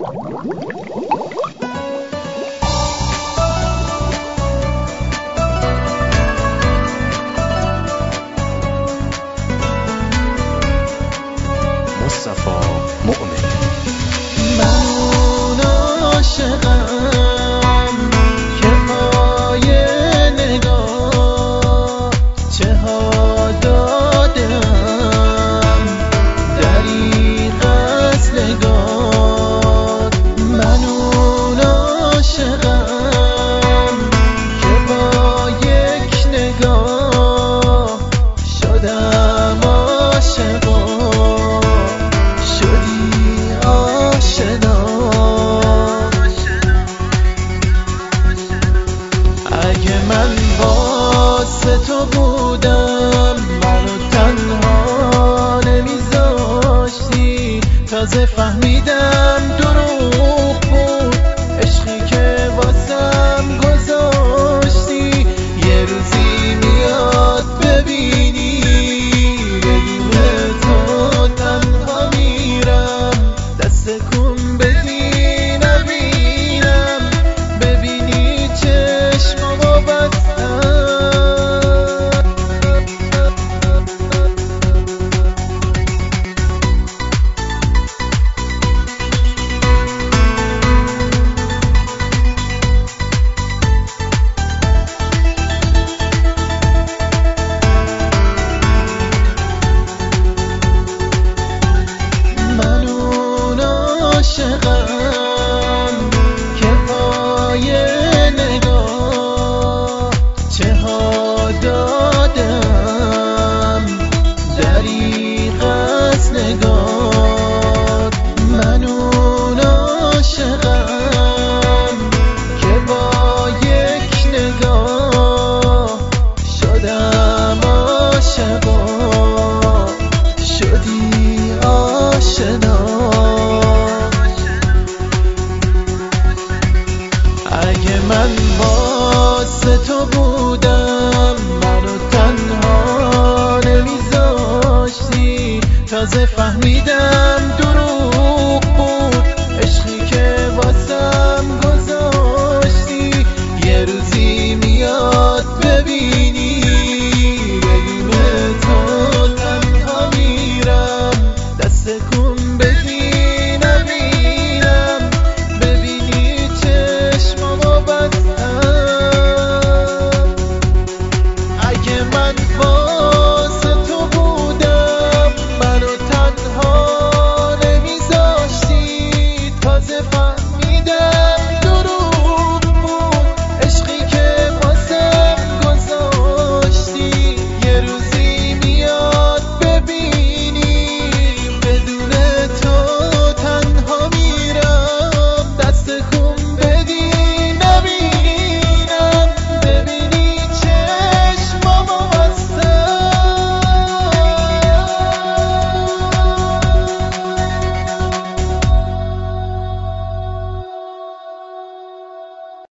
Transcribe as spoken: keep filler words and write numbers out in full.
مصطفی مؤمن. من اون عاشقم که پای نگاه چه ها دادم دریغ از نگاه. من اون عاشقم که با یک نگاه شدم عاشقا، اگه من واسه تو بودم منو تنها نمیذاشتی. تازه فهمیدم دروغ بود عشقی که واسم گذاشتی. یه روزی میاد ببینی بدون تو تنها میرم، دست کن بدی نبینم ببینی چشمامو بستم. من اون عاشقم که پای نگاه چه ها دادم دریغ از نگاه. من اون عاشقم که با یک نگاه شدم عاشقا، شدی آشنا. اگه من واسه تو بودم منو تنها نمیذاشتی. تازه فهمیدم